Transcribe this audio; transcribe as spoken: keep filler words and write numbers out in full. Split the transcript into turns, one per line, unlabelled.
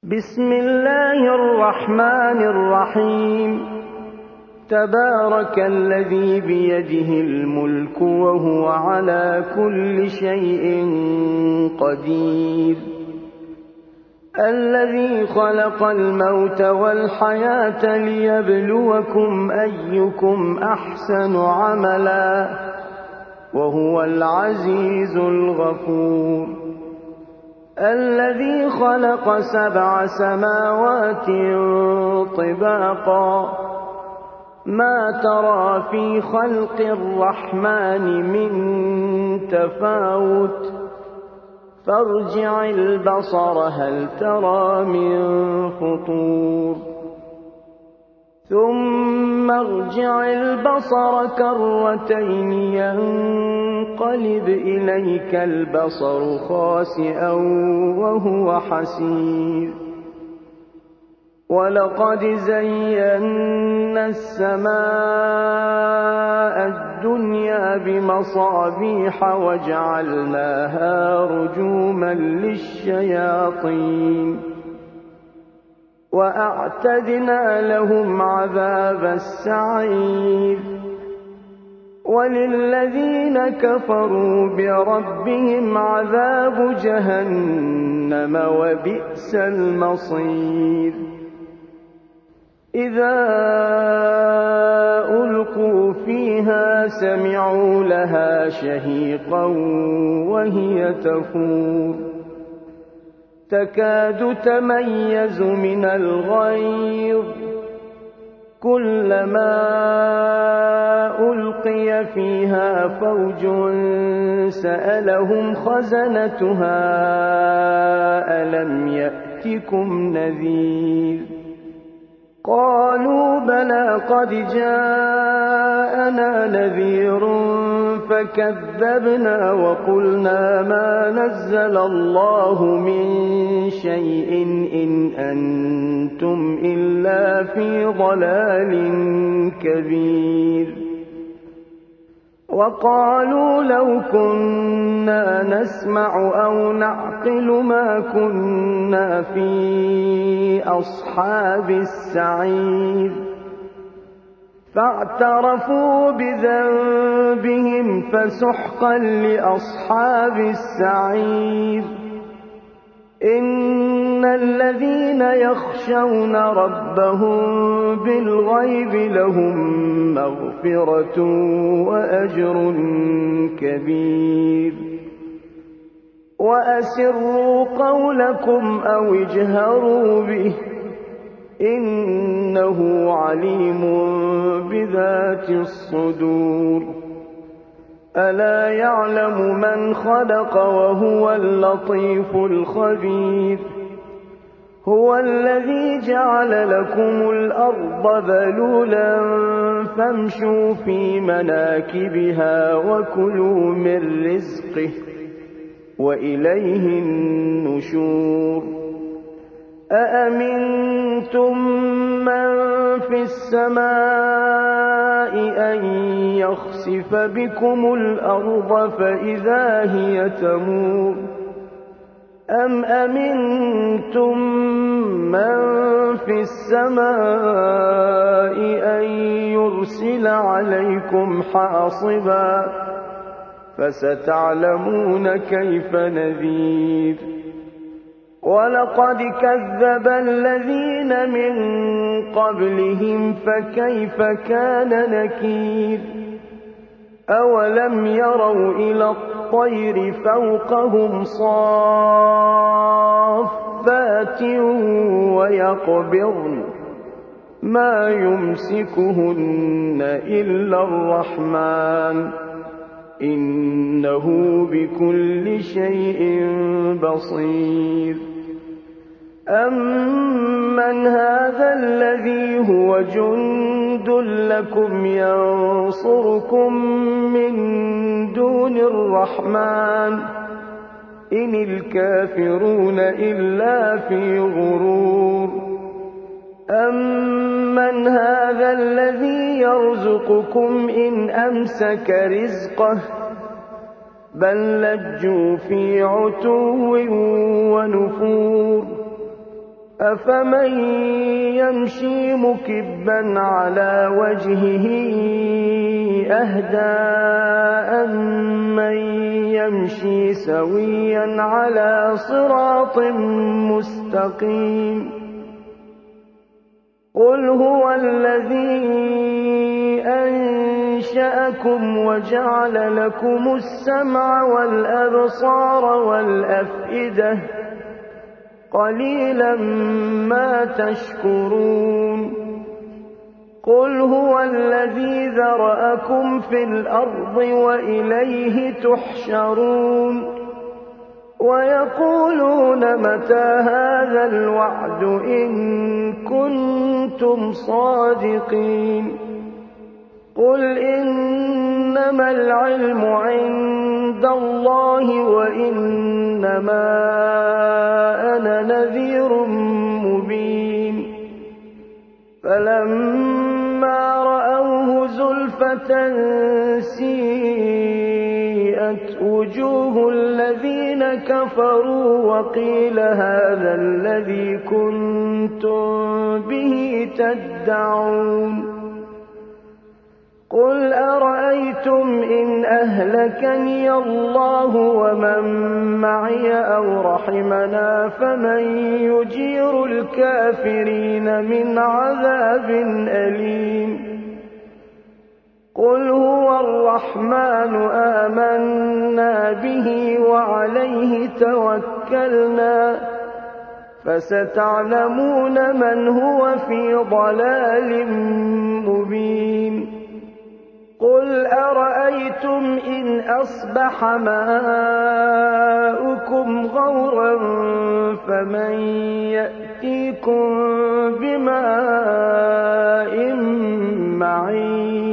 بسم الله الرحمن الرحيم تبارك الذي بيده الملك وهو على كل شيء قدير الذي خلق الموت والحياة ليبلوكم أيكم أحسن عملا وهو العزيز الغفور الذي خلق سبع سماوات طباقا ما ترى في خلق الرحمن من تفاوت فارجع البصر هل ترى من فطور ثم ارجع البصر كرتين ينقلب إليك البصر خاسئا وهو حسير ولقد زينا السماء الدنيا بمصابيح وجعلناها رجوما للشياطين وأعتدنا لهم عذاب السعير وللذين كفروا بربهم عذاب جهنم وبئس المصير إذا ألقوا فيها سمعوا لها شهيقا وهي تفور تكاد تميز من الغيظ كلما ألقي فيها فوج سألهم خزنتها ألم يأتكم نذير قالوا بلى قد جاءنا نذير فكذبنا وقلنا ما نزل الله من شيء إن أنتم إلا في ضلال كبير وقالوا لو كنا نسمع أو نعقل ما كنا في أصحاب السعير فاعترفوا بذنبهم فسحقا لأصحاب السعير إن الذين يخشون ربهم بالغيب لهم مغفرة وأجر كبير وأسروا قولكم أو اجهروا به إنه عليم بذات الصدور ألا يعلم من خلق وهو اللطيف الخبير هو الذي جعل لكم الأرض ذلولا فامشوا في مناكبها وكلوا من رزقه وإليه النشور أأمنتم من في السماء أن يخسف بكم الأرض فإذا هي تمور أم أمنتم من في السماء أن يرسل عليكم حاصبا فستعلمون كيف نذير ولقد كذب الذين من قبلهم فكيف كان نكير أولم يروا إلى الطير فوقهم صافات ويقبضن ما يمسكهن إلا الرحمن إنه بكل شيء بصير أمن هذا الذي هو جند لكم ينصركم من دون الرحمن إن الكافرون إلا في غرور أمن هذا الذي يرزقكم إن أمسك رزقه بل لجوا في عتو ونفور أفمن يمشي مكبا على وجهه أهدى أمن يمشي سويا على صراط مستقيم قل هو الذي أنشأكم وجعل لكم السمع والأبصار والأفئدة قليلا ما تشكرون قل هو الذي ذرأكم في الأرض وإليه تحشرون ويقولون متى هذا الوعد إن كنتم صادقين قل إنما العلم عند الله وإنما أنا نذير مبين فلما رأوه زلفة سيئت وجوه الذين كفروا وقيل هذا الذي كنتم به تدعون قل أرأيتم إن أهلكني الله ومن معي أو رحمنا فمن يجير الكافرين من عذاب أليم قل هو الرحمن آمنا به وعليه توكلنا فستعلمون من هو في ضلال مبين قل أرأيتم إن أصبح ماؤكم غورا فمن يأتيكم بماء معين